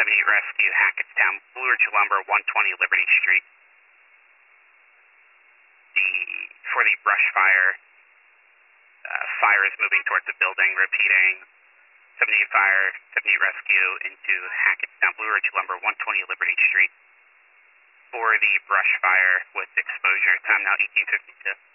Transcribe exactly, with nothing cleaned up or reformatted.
seventy-eight Rescue, Hackettstown, Blue Ridge Lumber, one twenty Liberty Street. The, for the brush fire, uh, fire is moving towards the building, repeating, seventy-eight Fire, seventy-eight Rescue into Hackettstown, Blue Ridge Lumber, one twenty Liberty Street. For the brush fire with exposure, time now eighteen fifty-two.